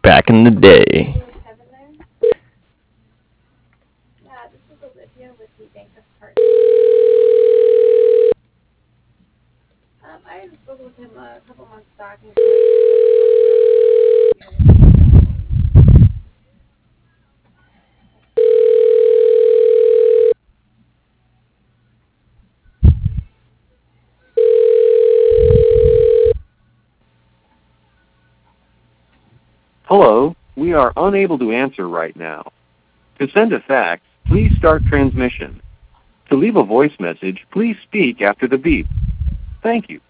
back in the day. Hello, we are unable to answer right now. To send a fax, please start transmission. To leave a voice message, please speak after the beep. Thank you.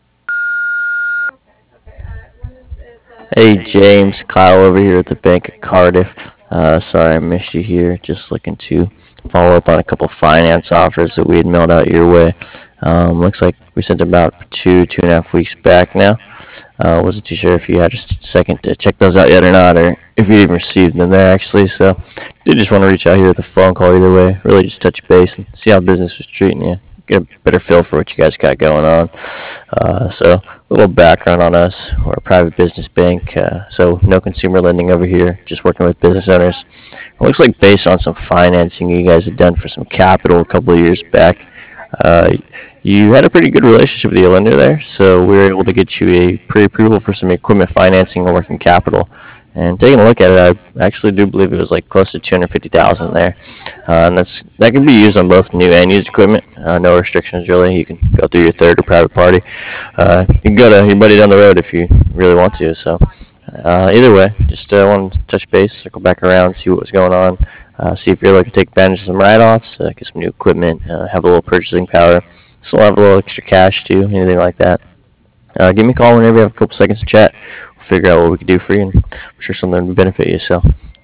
Hey James, Kyle over here at the Bank of Cardiff. Sorry I missed you here. Just looking to follow up on a couple finance offers that we had mailed out your way. Looks like we sent them about 2.5 weeks back now. Wasn't too sure if you had a second to check those out yet or not, or if you even received them there actually. So, did just want to reach out here with a phone call either way. Really just touch base and see how business was treating you. Get a better feel for what you guys got going on. So, a little background on us. We're a private business bank, so no consumer lending over here, just working with business owners. It looks like based on some financing you guys had done for some capital a couple of years back, uh, you had a pretty good relationship with the lender there, so we were able to get you a pre-approval for some equipment financing and working capital. And taking a look at it, I actually do believe it was like close to 250,000 there, and that can be used on both new and used equipment. No restrictions really. You can go through your third or private party. You can go to your buddy down the road if you really want to. So either way, just wanted to touch base, circle back around, see what was going on, see if you're looking to take advantage of some write-offs, get some new equipment, have a little purchasing power, still have a little extra cash too, anything like that. Give me a call whenever you have a couple seconds to chat. We'll figure out what we can do for you, and I'm sure something would benefit you. So,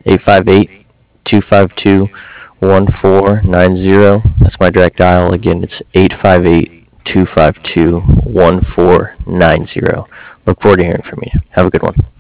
858-252-1490. That's my direct dial. Again, it's 858-252-1490. Look forward to hearing from you. Have a good one.